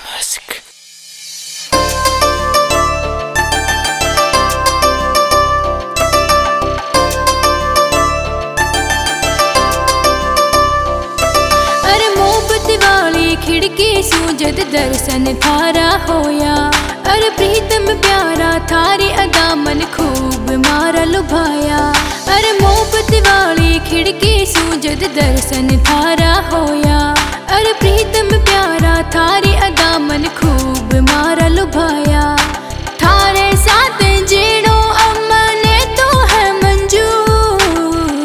आशिक। अरे मोहब्बत वाली खिड़की सू जद दर्शन थारा होया। अरे प्रीतम प्यारा थारी अदा मन खूब मारा लुभाया। अरे मोहब्बत वाली खिड़की सू जद दर्शन थारा होया। अरे प्रीतम प्यारा थारी अदा मन खूब मारा लुभाया। थारे साथ जीणो अमने तो है मंजूर।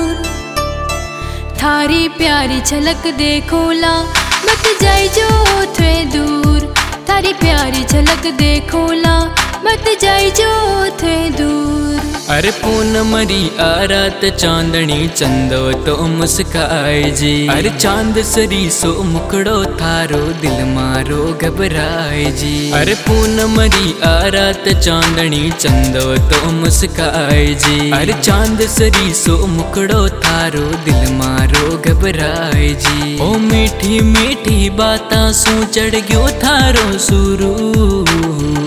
थारी प्यारी झलक देखोला मत जाई जो थे दूर। थारी प्यारी झलक देखोला मत जाई जो थे दूर। अरे पूनमरी आरात चांदनी चंदो तो मुस्काए जी। अरे चांद सरी सो मुकड़ो थारो दिल मारो घबराए जी। अरे पूनमरी आरात चांदनी चंदो तो मुस्काए जी। अरे चांद सरी सो मुकड़ो थारो दिल मारो घबराए जी। ओ मीठी मीठी बातां सू चढ़ गयो थारो सुरूर।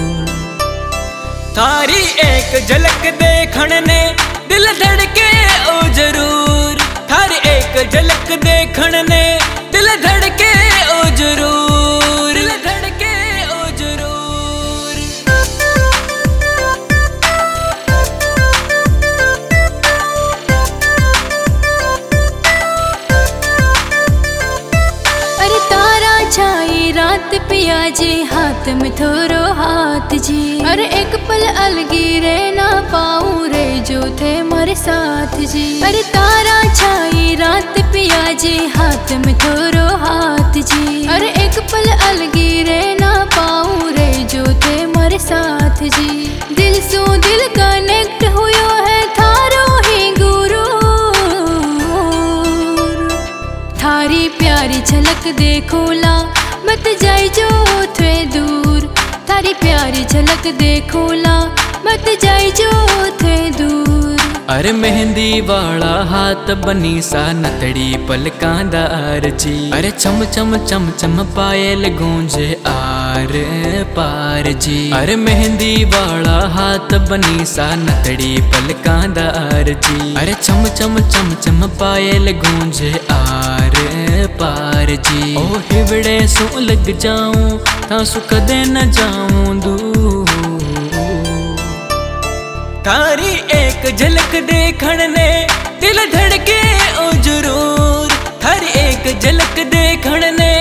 थारी एक झलक देखण ने दिल धड़के ओ जरूर। थारी एक झलक देखण ने दिल धड़के ओ जरूर। दिल धड़के ओ जरूर। अरे तारा छाई रात पिया जी हाथ में थोरो हाथ जी। अरे एक पल अलगी रे ना पाऊं रे जो थे मारे साथ जी। अरे तारा छाई रात पिया जी हाथ में थोरो हाथ जी। अरे एक पल अलगी रे ना पाऊं रे जो थे मारे साथ जी। दिल सो दिल कनेक्ट हुयो है थारो ही गुरु। थारी प्यारी झलक देखोला मत जाई जो थे दूर। थारी प्यारी झलक देखोला मत जाई जो थे दूर। अरे मेहंदी वाला हाथ बनी सा नतड़ी पलकांदार जी। अरे चम चम चम चम पायल गूंजे आर पार जी। अरे मेहंदी वाला हाथ बनी सा नतड़ी पलकांदार जी। अरे चम चम चम चम पायल गूंजे आर पार जी। ओ हिवड़े सू लग जाऊं ता सु कदे न जाऊं दूर। थारी एक झलक देखण ने दिल धड़के ओ जरूर। थारी एक झलक देखण ने